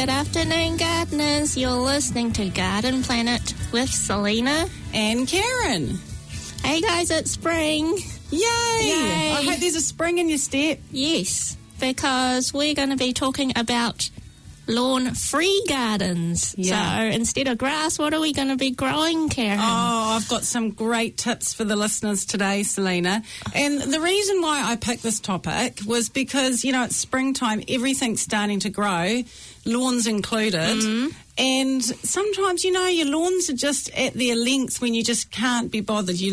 Good afternoon, gardeners. You're listening to Garden Planet with Selena and Karen. Hey guys, it's spring. Yay! I hope there's a spring in your step. Yes, because we're going to be talking about lawn-free gardens. Yeah. So instead of grass, what are we going to be growing, Karen? Oh, I've got some great tips for the listeners today, Selena. And the reason why I picked this topic was because, you know, it's springtime, everything's starting to grow, lawns included. Mm-hmm. And sometimes, you know, your lawns are just at their length when you just can't be bothered. You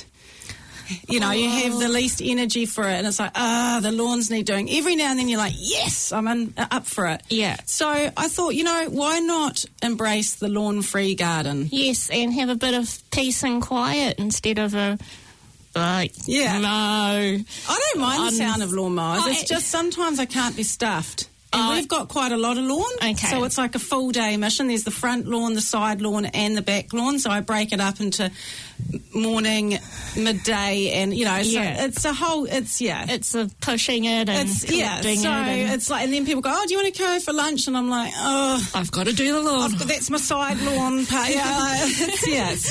have the least energy for it, and it's like, the lawns need doing. Every now and then you're like, yes, I'm up for it. Yeah. So I thought, you know, why not embrace the lawn-free garden? Yes, and have a bit of peace and quiet instead of no. I don't mind the sound of lawnmowers. It's just sometimes I can't be stuffed. And we've got quite a lot of lawn, so it's like a full-day mission. There's the front lawn, the side lawn, and the back lawn, so I break it up into morning, midday, and, you know, so it's a whole, it's a pushing it and collecting it. So it's like, and then people go, do you want to go for lunch? And I'm like, I've got to do the lawn. That's my side lawn part. So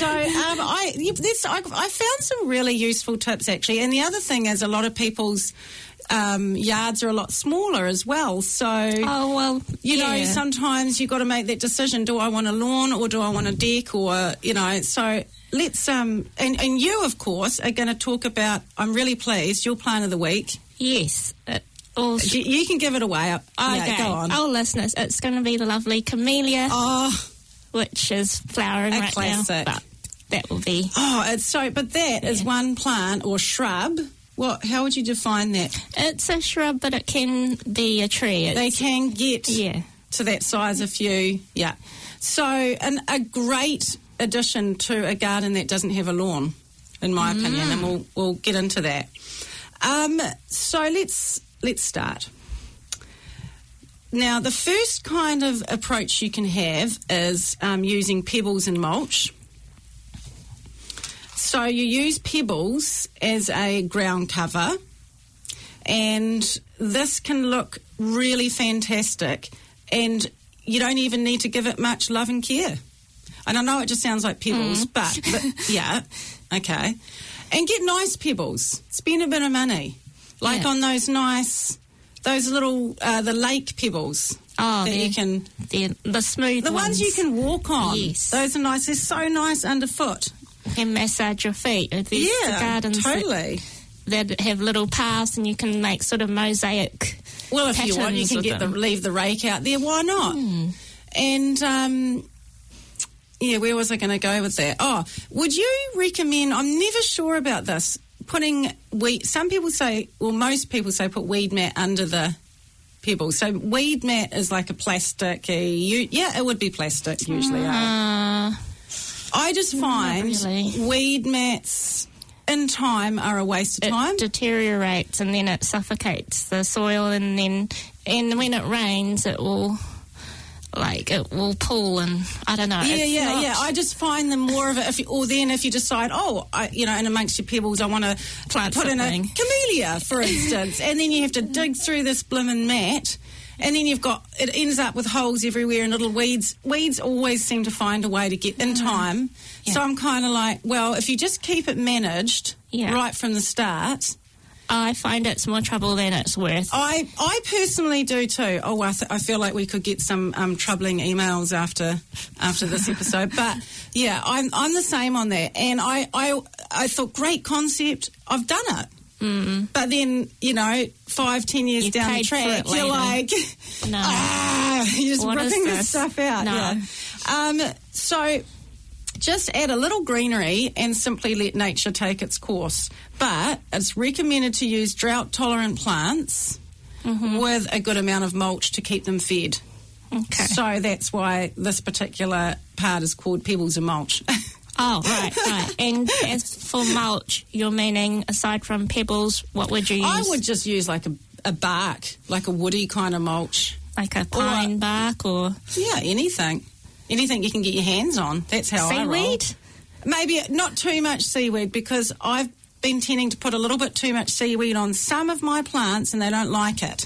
I found some really useful tips, actually, and the other thing is a lot of people's yards are a lot smaller as well, so you know, sometimes you've got to make that decision. Do I want a lawn or do I want a deck, or, you know, so let's and you of course are going to talk about, I'm really pleased, your plant of the week. Yes, you can give it away. Okay, go on. Oh, listeners, it's going to be the lovely camellia, which is flowering right classic. Now, but that will be but that is one plant or shrub. How would you define that? It's a shrub, but it can be a tree. They can get to that size if you... Yeah. So a great addition to a garden that doesn't have a lawn, in my opinion, and we'll get into that. So let's start. Now, the first kind of approach you can have is using pebbles and mulch. So you use pebbles as a ground cover, and this can look really fantastic, and you don't even need to give it much love and care. And I know it just sounds like pebbles, but yeah, okay. And get nice pebbles. Spend a bit of money, like on those little the lake pebbles. You can the smooth the ones you can walk on. Yes, those are nice. They're so nice underfoot. You can massage your feet. There's gardens totally. That have little paths, and you can make sort of mosaic. Well, if you want, you can leave the rake out there. Why not? And where was I going to go with that? Would you recommend? I'm never sure about this. Putting weed. Some people say, well, most people say, put weed mat under the pebbles. So weed mat is like a plastic. It would be plastic usually. I just find weed mats in time are a waste of time. It deteriorates and then it suffocates the soil, and when it rains it will pull, and I don't know. I just find them more of it. If you decide, and amongst your pebbles, I want to put in a camellia, for instance, and then you have to dig through this blimmin' mat. And then it ends up with holes everywhere and little weeds. Weeds always seem to find a way to get in time. Yeah. So I'm kind of like, well, if you just keep it managed right from the start. I find it's more trouble than it's worth. I personally do too. I feel like we could get some troubling emails after this episode. But, yeah, I'm the same on that. And I thought, great concept. I've done it. But then, 5-10 years down the track, you're like, you're just ripping this stuff out. No. Yeah. So just add a little greenery and simply let nature take its course. But it's recommended to use drought-tolerant plants with a good amount of mulch to keep them fed. Okay. So that's why this particular part is called Pebbles and Mulch. Oh, right. And as for mulch, you're meaning, aside from pebbles, what would you use? I would just use like a bark, like a woody kind of mulch. Like a pine bark or... Yeah, anything. Anything you can get your hands on. That's how I roll. Seaweed? Maybe not too much seaweed, because I've been tending to put a little bit too much seaweed on some of my plants and they don't like it.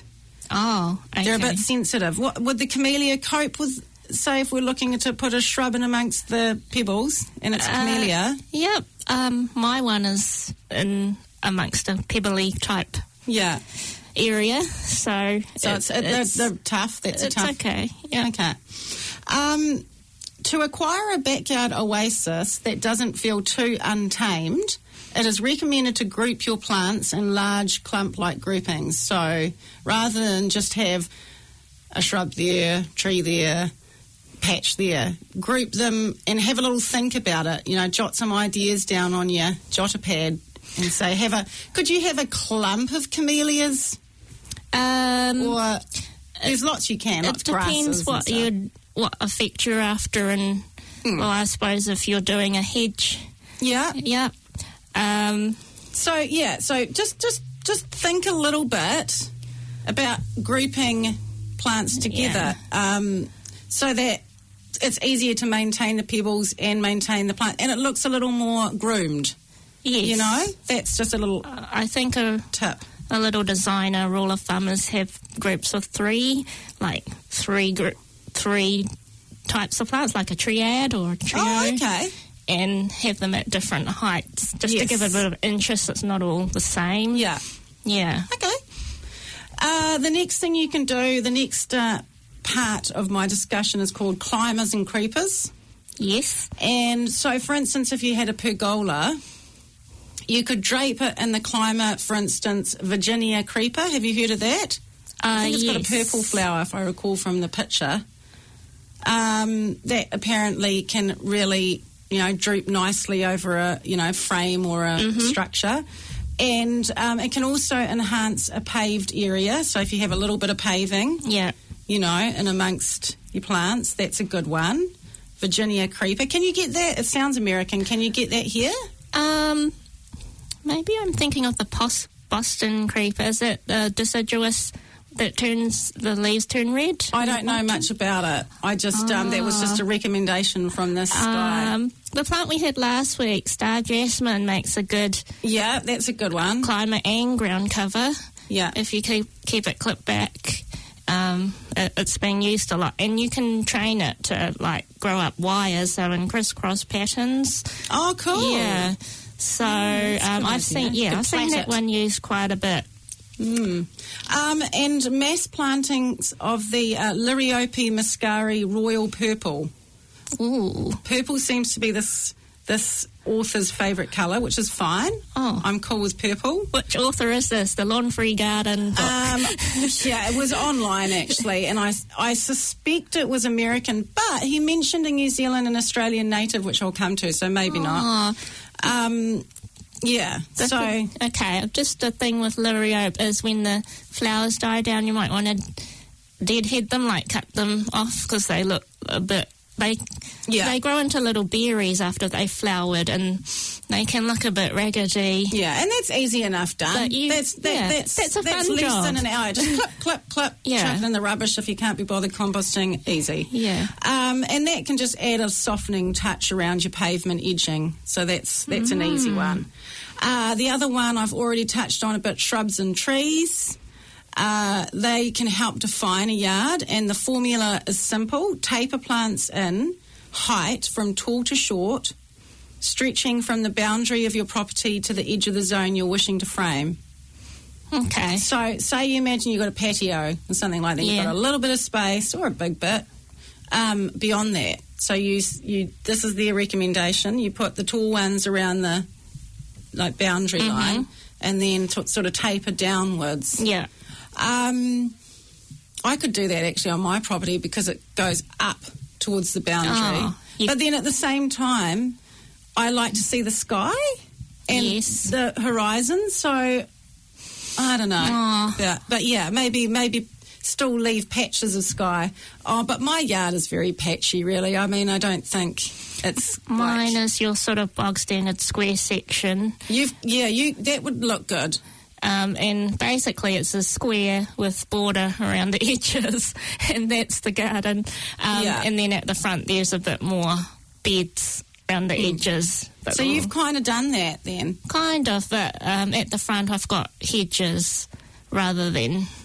Oh, okay. They're a bit sensitive. What would the camellia cope with? Say if we're looking to put a shrub in amongst the pebbles and it's a camellia. Yep. My one is in amongst a pebbly type area, so they're tough. That's it's tough. Okay. Yeah. Okay. To acquire a backyard oasis that doesn't feel too untamed, it is recommended to group your plants in large clump-like groupings. So rather than just have a shrub there, tree there, patch there, group them and have a little think about it. You know, jot some ideas down on your jotter pad and say, could you have a clump of camellias? Or there's lots you can. It depends what effect you're after, and well, I suppose if you're doing a hedge. Yeah. Yeah. So just think a little bit about grouping plants together, so that it's easier to maintain the pebbles and maintain the plant, and it looks a little more groomed. Yes. You know, that's just a little I think a tip. A little designer rule of thumb is have groups of three types of plants, like a triad or a trio. Oh, okay. And have them at different heights, just to give it a bit of interest. It's not all the same. Yeah. Yeah. Okay. The next thing you can do, the next part of my discussion is called climbers and creepers. Yes. And so, for instance, if you had a pergola, you could drape it in the climber, for instance, Virginia creeper. Have you heard of that? I think it's got a purple flower, if I recall from the picture. That apparently can really, droop nicely over a, frame or a structure. And it can also enhance a paved area. So if you have a little bit of paving, in amongst your plants, that's a good one. Virginia creeper. Can you get that? It sounds American. Can you get that here? Maybe I'm thinking of the Boston creeper. Is it deciduous that the leaves turn red? I don't know much about it. I just, that was just a recommendation from this guy. The plant we had last week, Star Jasmine, makes a good... Yeah, that's a good one. ...climber and ground cover. Yeah. If you keep it clipped back. It's being used a lot. And you can train it to, grow up wires, so in crisscross patterns. Oh, cool. Yeah. So I've seen that one used quite a bit. And mass plantings of the Liriope muscari royal purple. Ooh. Purple seems to be this author's favourite colour, which is fine. Oh. I'm cool with purple. Which author is this? The Lawn Free Garden book? Yeah, it was online actually, and I suspect it was American, but he mentioned a New Zealand and Australian native, which I'll come to, so maybe not. Yeah, just the thing with Liriope is when the flowers die down, you might want to deadhead them, cut them off, because they look a bit... They grow into little berries after they flowered, and they can look a bit raggedy. Yeah, and that's easy enough done. That's a fun less job. than an hour. Just clip, chuck it in the rubbish if you can't be bothered composting. Easy. Yeah. And that can just add a softening touch around your pavement edging. So that's an easy one. The other one I've already touched on a bit, shrubs and trees. They can help define a yard, and the formula is simple. Taper plants in height from tall to short, stretching from the boundary of your property to the edge of the zone you're wishing to frame. Okay. So say you imagine you've got a patio or something like that. You've got a little bit of space or a big bit beyond that. So this is their recommendation. You put the tall ones around the boundary line, and then sort of taper downwards. Yeah. I could do that actually on my property because it goes up towards the boundary. But then at the same time, I like to see the sky and the horizon. So I don't know. But yeah, maybe still leave patches of sky. But my yard is very patchy, really. I mean, I don't think it's... Mine is your sort of bog standard square section. That would look good. And basically it's a square with border around the edges, and that's the garden. And then at the front there's a bit more beds around the edges. So you've kind of done that then? Kind of, but at the front I've got hedges rather than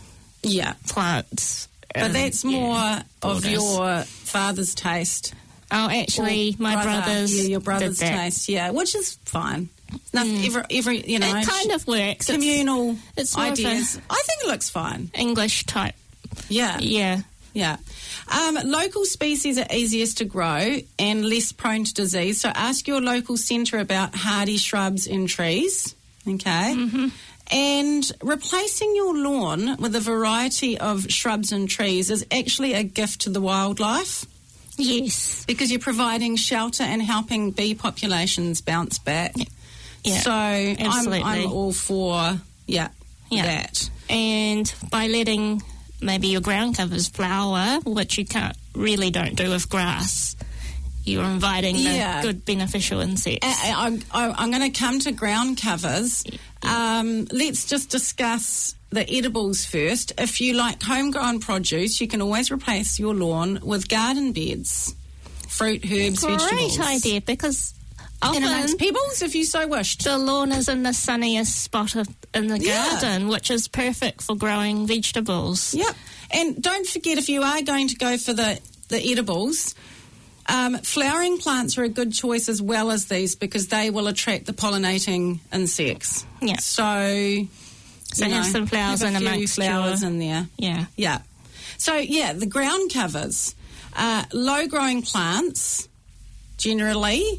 plants. But that's more of your father's taste. Oh, actually, my brother's. Yeah, your brother's taste. Yeah, which is fine. Every you know, it kind of works. Communal ideas. I think it looks fine. English type. Yeah. Yeah. Yeah. Local species are easiest to grow and less prone to disease. So ask your local centre about hardy shrubs and trees. Okay. Mm-hmm. And replacing your lawn with a variety of shrubs and trees is actually a gift to the wildlife. Yes. Because you're providing shelter and helping bee populations bounce back. Yeah. So absolutely. I'm all for that. And by letting maybe your ground covers flower, which you don't do with grass, you're inviting the good beneficial insects. I'm going to come to ground covers. Let's just discuss the edibles first. If you like homegrown produce, you can always replace your lawn with garden beds, fruit, herbs, vegetables. Great idea, because often amongst pebbles, if you so wished. The lawn is in the sunniest spot in the garden, which is perfect for growing vegetables. Yep. And don't forget, if you are going to go for the edibles, flowering plants are a good choice as well as these, because they will attract the pollinating insects. Yeah. So have some flowers have in a few flowers in there. Yeah. Yeah. So, the ground covers. Low-growing plants, generally,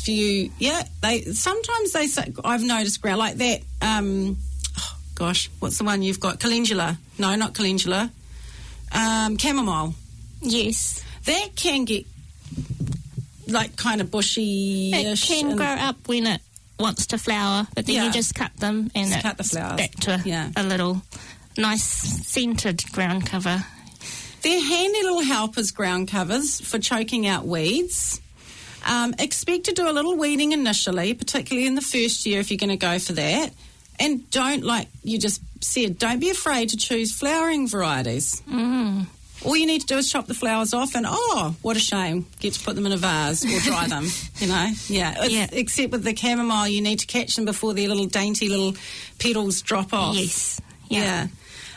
I've noticed ground, like that, what's the one you've got? Calendula. No, not calendula. Chamomile. Yes. That can get, like, kind of bushy-ish. It can grow up when it wants to flower, but then you just cut them and cut the flowers back to a little nice scented ground cover. They're handy little helpers, ground covers, for choking out weeds. Expect to do a little weeding initially, particularly in the first year if you're going to go for that. And don't, like you just said, don't be afraid to choose flowering varieties. Mm. All you need to do is chop the flowers off and, what a shame, get to put them in a vase or dry them, Except with the chamomile, you need to catch them before their little dainty little petals drop off. Yes. Yeah.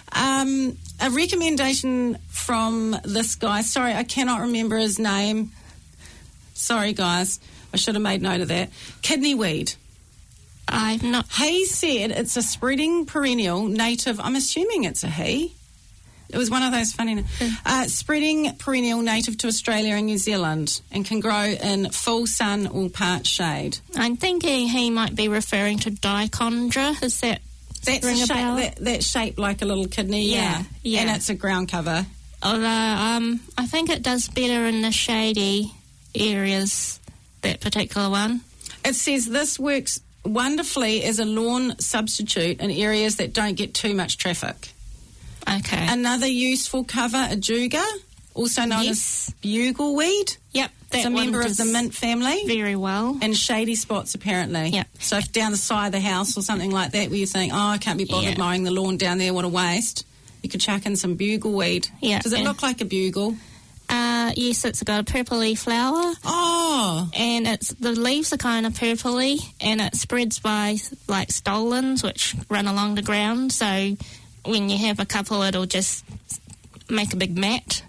A recommendation from this guy, sorry, I cannot remember his name. Sorry, guys, I should have made note of that. Kidney weed. I've not. He said it's a spreading perennial native. I'm assuming it's a he. It was one of those funny... spreading perennial native to Australia and New Zealand and can grow in full sun or part shade. I'm thinking he might be referring to dichondra. Is that... That's shaped like a little kidney, yeah. And it's a ground cover. Although I think it does better in the shady areas, that particular one. It says this works wonderfully as a lawn substitute in areas that don't get too much traffic. Okay. Another useful cover, ajuga, also known as bugleweed. Yep. It's a member of the mint family. Very well. And shady spots, apparently. Yep. So if down the side of the house or something like that where you think, I can't be bothered mowing the lawn down there, what a waste, you could chuck in some bugleweed. Yeah. Does it look like a bugle? Yes, it's got a purpley flower. Oh. And the leaves are kind of purpley, and it spreads by, like, stolons, which run along the ground. So when you have a couple, it'll just make a big mat.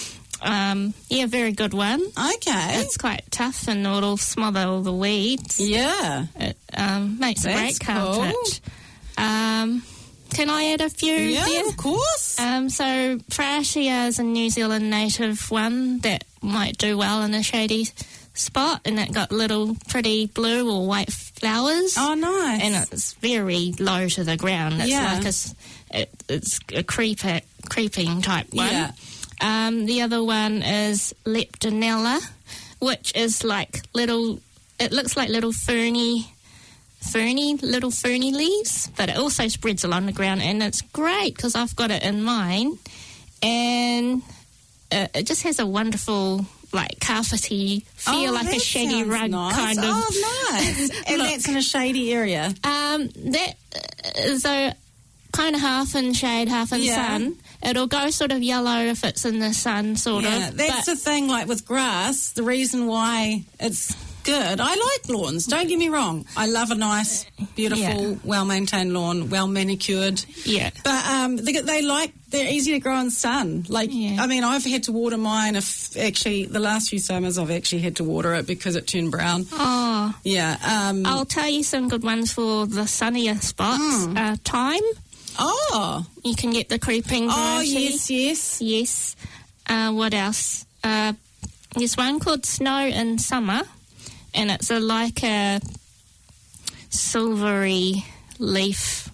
Very good one. Okay. It's quite tough, and it'll smother all the weeds. Yeah. It makes a great carpet. Cool. Can I add a few? Yeah, of course. So Pratia is a New Zealand native one that might do well in a shady spot, and it got little pretty blue or white flowers. Oh, nice. And it's very low to the ground. It's like it's a creeping type one. Yeah. The other one is Leptonella, which is like it looks like little ferny leaves, but it also spreads along the ground, and it's great because I've got it in mine, and it just has a wonderful, like, carpety feel, like a shaggy rug kind of. Oh, nice. And that's in a shady area. That is a kind of half in shade, half in sun. It'll go sort of yellow if it's in the sun, sort of. That's the thing, like with grass, the reason why it's Good. I like lawns. Don't get me wrong. I love a nice, beautiful, well-maintained lawn, well-manicured. Yeah. But they're easy to grow in sun. I mean, I've had to water mine. The last few summers I've actually had to water it because it turned brown. Oh. Yeah. I'll tell you some good ones for the sunnier spots. Thyme. Oh. You can get the creeping variety. Oh, yes. Yes. What else? There's one called Snow in Summer, and it's like a silvery leaf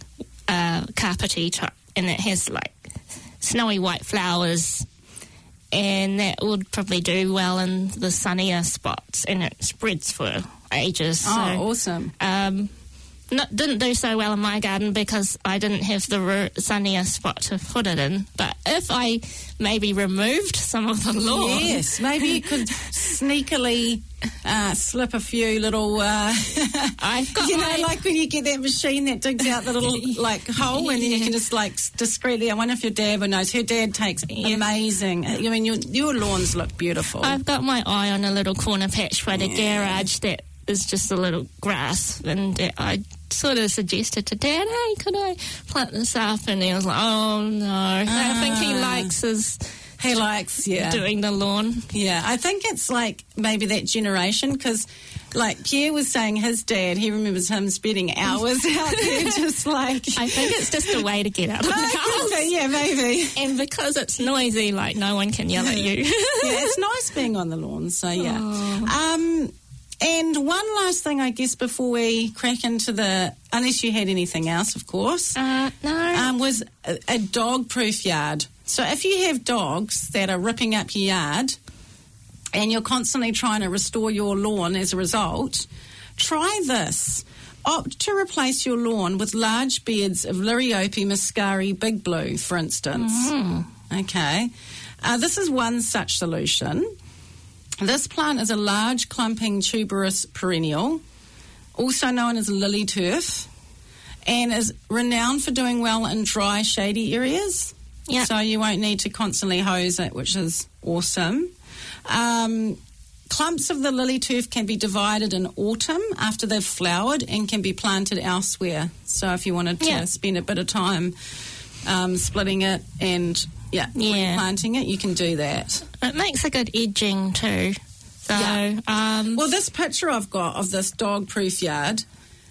carpety type, and it has like snowy white flowers, and that would probably do well in the sunnier spots, and it spreads for ages. Oh, awesome. Didn't do so well in my garden because I didn't have the sunnier spot to put it in. But if I maybe removed some of the lawn... Yes, maybe you could sneakily slip a few little... I've got like when you get that machine that digs out the little, hole and then you can just, discreetly... I wonder if your dad would knows. Her dad takes amazing... I mean, your lawns look beautiful. I've got my eye on a little corner patch by the garage that is just a little grass, and I sort of suggested to Dad, hey, could I plant this up? And he was like, oh, no. I think he likes doing the lawn. Yeah, I think it's maybe that generation, because Pierre was saying his dad, he remembers him spending hours out there just I think it's just a way to get out of the house. Yeah, maybe. And because it's noisy, no one can yell at you. Yeah, it's nice being on the lawn, so yeah. Oh. And one last thing, I guess, before we crack into unless you had anything else, of course. No. Was a dog-proof yard. So if you have dogs that are ripping up your yard and you're constantly trying to restore your lawn as a result, try this. Opt to replace your lawn with large beds of Liriope muscari Big Blue, for instance. Mm-hmm. Okay. This is one such solution. This plant is a large clumping tuberous perennial, also known as lily turf, and is renowned for doing well in dry, shady areas. Yeah. So you won't need to constantly hose it, which is awesome. Clumps of the lily turf can be divided in autumn after they've flowered and can be planted elsewhere. So if you wanted to spend a bit of time splitting it and replanting it, you can do that. It makes a good edging too. So, well, this picture I've got of this dog-proof yard,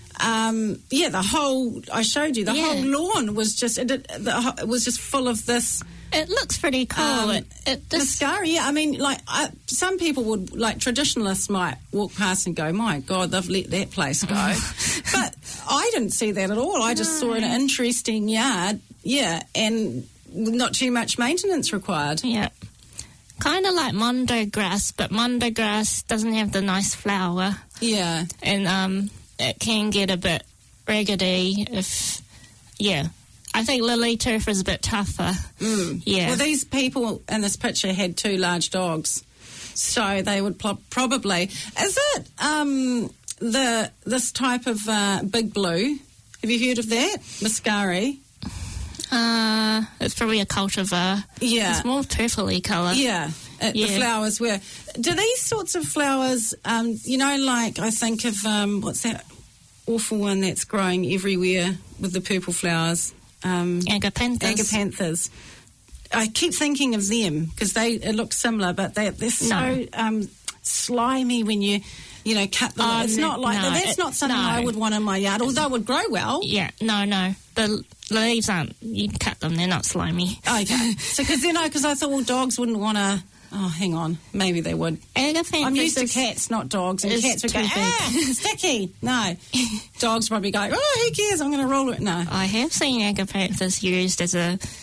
the whole whole lawn was just it was just full of this. It looks pretty cool. Muscari, yeah. I mean, some people would, traditionalists might walk past and go, my God, they've let that place go. But I didn't see that at all. I just saw an interesting yard, and not too much maintenance required. Yeah. Kind of like mondo grass, but mondo grass doesn't have the nice flower. Yeah. And it can get a bit raggedy I think lily turf is a bit tougher. Mm. Yeah. Well, these people in this picture had 2 large dogs, so they would probably... Is it this type of Big Blue? Have you heard of that? Muscari? It's probably a cultivar. Yeah. It's more purpley colour. Yeah. The flowers were... Do these sorts of flowers, I think of, what's that awful one that's growing everywhere with the purple flowers? Agapanthus. I keep thinking of them because they look similar, but they're so slimy when you cut them. It's not like that. That's not something I would want in my yard, although it would grow well. Yeah, no. The leaves aren't. You cut them; they're not slimy. Okay, so because I thought dogs wouldn't want to. Oh, hang on. Maybe they would. Agapanthus. I'm used to cats, not dogs, and cats would go, sticky. No. Dogs probably go, who cares? I'm going to roll it. No. I have seen agapanthus used as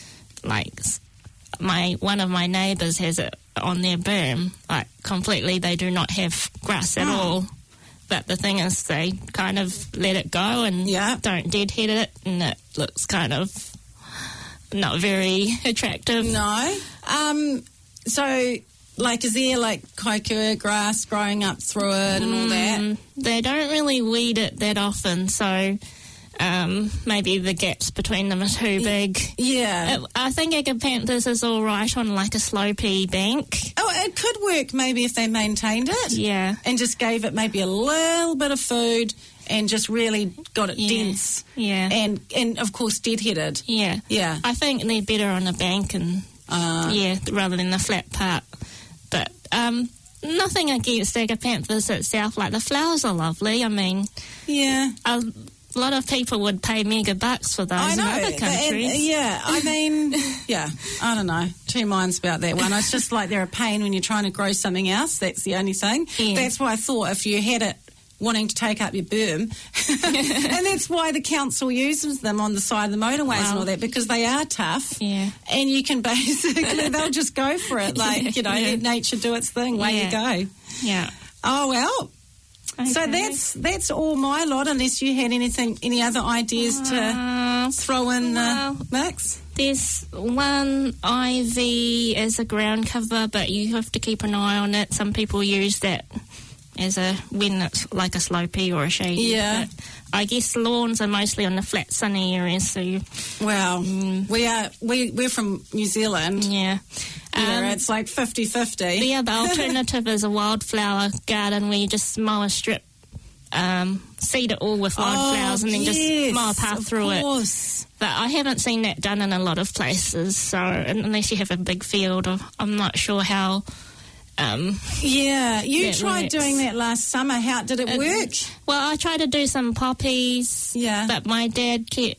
one of my neighbours has it on their berm. Completely, they do not have grass at all. But the thing is, they kind of let it go and don't deadhead it, and it looks kind of not very attractive. No. So, is there kaikoura grass growing up through it and all that? They don't really weed it that often, so maybe the gaps between them are too big. Yeah. I think Agapanthus is all right on like a slopey bank. Oh, it could work maybe if they maintained it. Yeah. And just gave it maybe a little bit of food and just really got it dense. Yeah. And of course deadheaded. Yeah. Yeah. I think they're better on a bank and rather than the flat part. But nothing against Agapanthus itself. Like the flowers are lovely. I mean, yeah. A lot of people would pay mega bucks for those in other countries. I mean, I don't know. Two minds about that one. It's just like they're a pain when you're trying to grow something else. That's the only thing. Yeah. That's why I thought if you had it wanting to take up your berm, and that's why the council uses them on the side of the motorways and all that, because they are tough. Yeah. And you can basically, they'll just go for it. Like, let nature do its thing. Way you go. Yeah. Oh, well. Okay. So that's all my lot, unless you had any other ideas to throw in the mix? There's one ivy as a ground cover, but you have to keep an eye on it. Some people use that when it's like a slopey or a shady. Yeah. But I guess lawns are mostly on the flat, sunny areas. So we're from New Zealand. Yeah. It's like 50-50. The other alternative is a wildflower garden where you just mow a strip, seed it all with wildflowers, and then just mow a path through it. But I haven't seen that done in a lot of places. So unless you have a big field, I'm not sure how. You tried doing that last summer. How did it work? Well, I tried to do some poppies. Yeah. But my dad he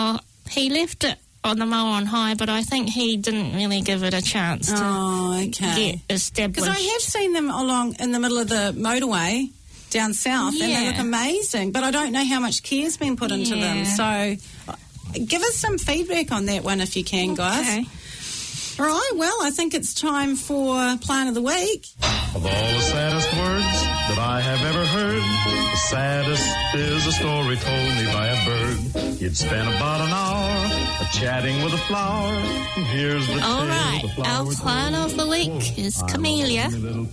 left it on the mower on high, but I think he didn't really give it a chance to get established. Because I have seen them along in the middle of the motorway down south, and they look amazing. But I don't know how much care's been put into them. So give us some feedback on that one if you can, guys. Okay. All right, well, I think it's time for Plant of the Week. Of all the saddest words that I have ever heard, the saddest is a story told me by a bird. You'd spend about an hour chatting with a flower, and here's the all tale right, the flower our plant of the week is camellia,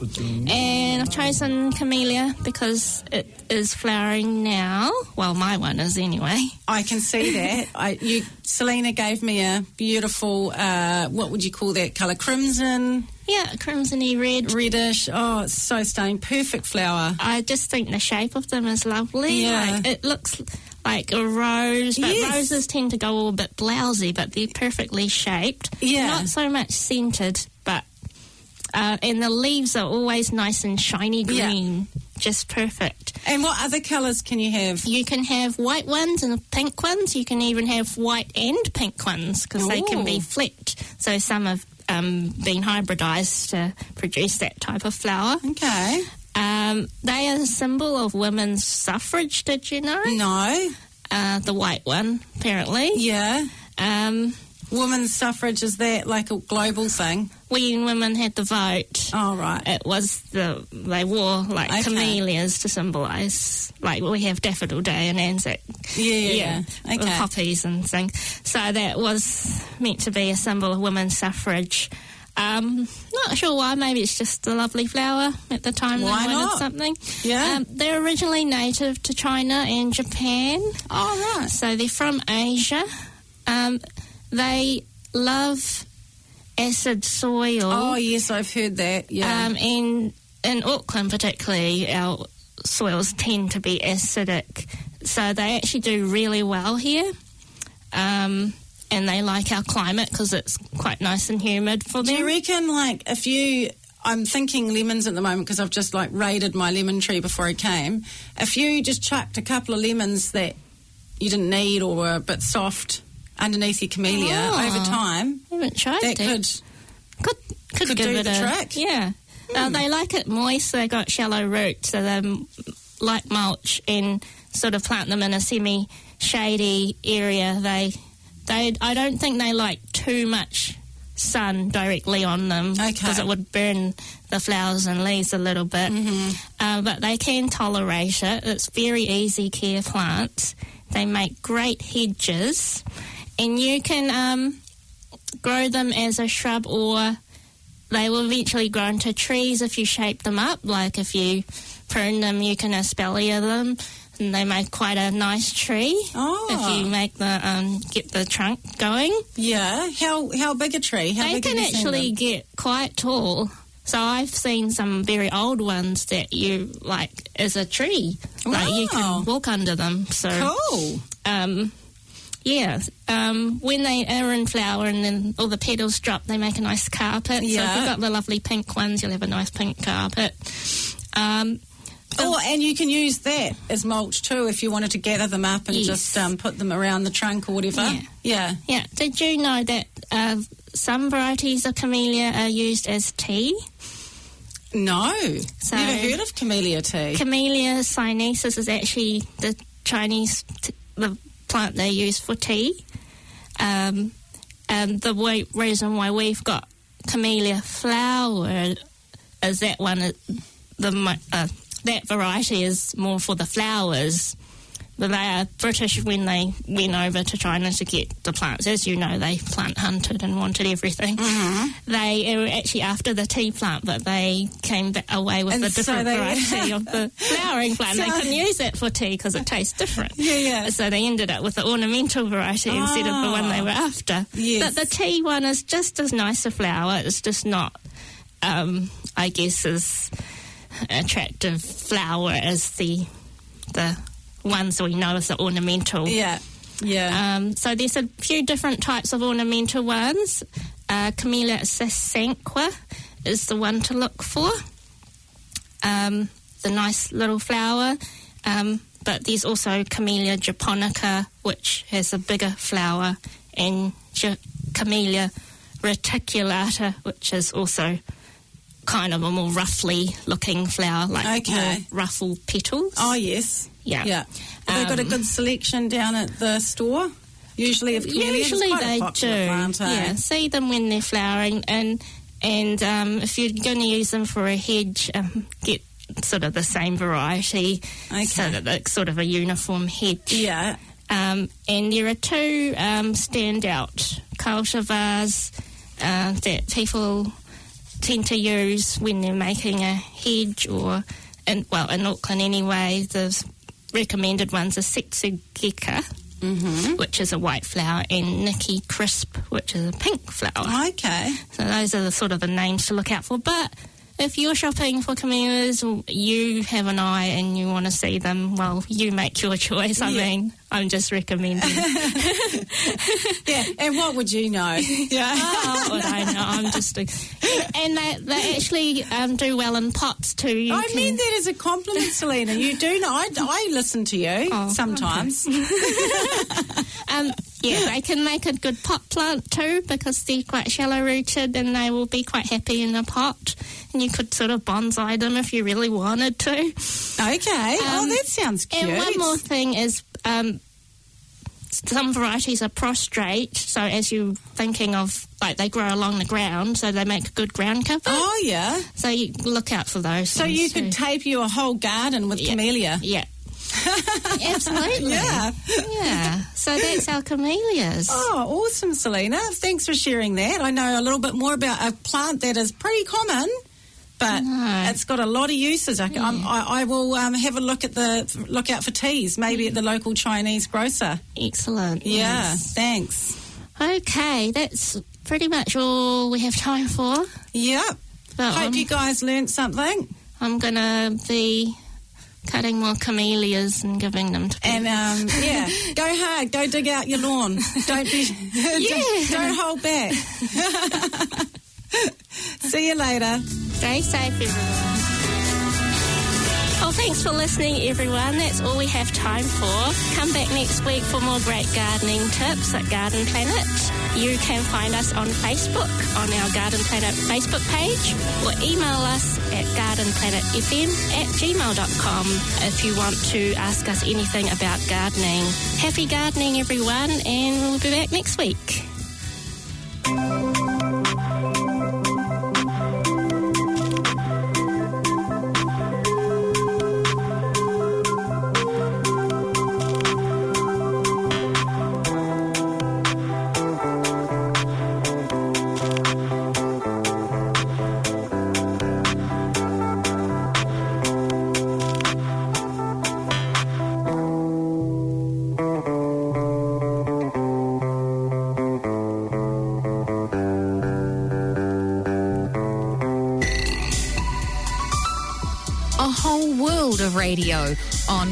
and I've chosen camellia because it is flowering now. Well, my one is anyway. I can see that. Selena gave me a beautiful, what would you call that colour? Crimson? Yeah, crimsony red. Reddish. Oh, it's so stunning. Perfect flower. I just think the shape of them is lovely. Yeah. Like, it looks like a rose, but roses tend to go all a bit blousy, but they're perfectly shaped. Yeah. Not so much scented, but... and the leaves are always nice and shiny green. Yeah. Just perfect. And what other colours can you have? You can have white ones and pink ones. You can even have white and pink ones because they can be flecked. So some have been hybridised to produce that type of flower. Okay. They are a symbol of women's suffrage, did you know? No. The white one, apparently. Yeah. Women's suffrage, is that like a global thing? When women had the vote. Oh, right. It was they wore like camellias to symbolise, like we have Daffodil Day and Anzac. Yeah. Okay. With poppies and things. So that was meant to be a symbol of women's suffrage. Not sure why. Maybe it's just a lovely flower at the time. Why they wanted not? Something. Yeah. They're originally native to China and Japan. Oh, right. So they're from Asia. They love acid soil. Oh, yes, I've heard that, yeah. And in Auckland particularly, our soils tend to be acidic. So they actually do really well here. And they like our climate because it's quite nice and humid for them. Do you reckon, like, I'm thinking lemons at the moment because I've just, like, raided my lemon tree before I came. If you just chucked a couple of lemons that you didn't need or were a bit soft underneath your camellia over time, I haven't tried that could give do it the trick. Yeah. They like it moist. They got shallow roots, so they like mulch and sort of plant them in a semi-shady area. I don't think they like too much sun directly on them because it would burn the flowers and leaves a little bit. Mm-hmm. But they can tolerate it. It's very easy care plants. They make great hedges. And you can grow them as a shrub, or they will eventually grow into trees if you shape them up. Like if you prune them, you can espalier them. and they make quite a nice tree. If you make get the trunk going. Yeah. How big a tree? They can actually get quite tall. So I've seen some very old ones that you like as a tree. Wow. Like you can walk under them. So cool. When they are in flower and then all the petals drop, they make a nice carpet. Yeah. So if you've got the lovely pink ones, you'll have a nice pink carpet. And you can use that as mulch too if you wanted to gather them up and just put them around the trunk or whatever. Yeah. Did you know that some varieties of camellia are used as tea? No. Never heard of camellia tea. Camellia sinensis is actually the Chinese the plant they use for tea. And the reason why we've got camellia flower is that one, that variety is more for the flowers. But they are British when they went over to China to get the plants. As you know, they plant hunted and wanted everything. Mm-hmm. They were actually after the tea plant, but they came away with a different variety of the flowering plant. They couldn't use that for tea because it tastes different. So they ended up with the ornamental variety instead of the one they were after. Yes. But the tea one is just as nice a flower. It's just not, I guess, as attractive flower as the ones we know as the ornamental. So there's a few different types of ornamental ones. Camellia sasanqua is the one to look for. The nice little flower. But there's also Camellia japonica, which has a bigger flower, and Camellia reticulata, which is also kind of a more roughly looking flower, like more ruffle petals. Oh, yes. Yeah. Have they got a good selection down at the store? Usually of camellias? Usually they do. Plant, yeah, see them when they're flowering, and if you're going to use them for a hedge, get sort of the same variety, so that it's sort of a uniform hedge. Yeah. And there are two standout cultivars that people tend to use when they're making a hedge, or in Auckland anyway, the recommended ones are Setsugeka, which is a white flower, and Nikki Crisp, which is a pink flower. Okay. So those are the sort of the names to look out for. But if you're shopping for camellias, you have an eye and you want to see them, well, you make your choice. I mean, I'm just recommending. And what would you know? What would I know? I'm just... And they actually do well in pots too. I mean that as a compliment, Selena. You do know. I listen to you sometimes. Okay. They can make a good pot plant too, because they're quite shallow-rooted and they will be quite happy in a pot. And you could sort of bonsai them if you really wanted to. Okay. That sounds cute. And one more thing is some varieties are prostrate, so as you're thinking of, like, they grow along the ground, so they make a good ground cover. Oh, yeah. So you look out for those. So you could tape you a whole garden with camellia. Yeah. Absolutely. Yeah. So that's our camellias. Oh, awesome, Selena. Thanks for sharing that. I know a little bit more about a plant that is pretty common, but it's got a lot of uses. I will have a look out for teas, maybe at the local Chinese grocer. Excellent. Yeah, thanks. Okay, that's pretty much all we have time for. Yep. Hope you guys learnt something. I'm going to be cutting more camellias and giving them to people. And, go hard. Go dig out your lawn. Don't don't hold back. See you later. Stay safe, everyone. Well, thanks for listening, everyone. That's all we have time for. Come back next week for more great gardening tips at Garden Planet. You can find us on Facebook, on our Garden Planet Facebook page, or email us at gardenplanetfm@gmail.com if you want to ask us anything about gardening. Happy gardening, everyone, and we'll be back next week. Radio on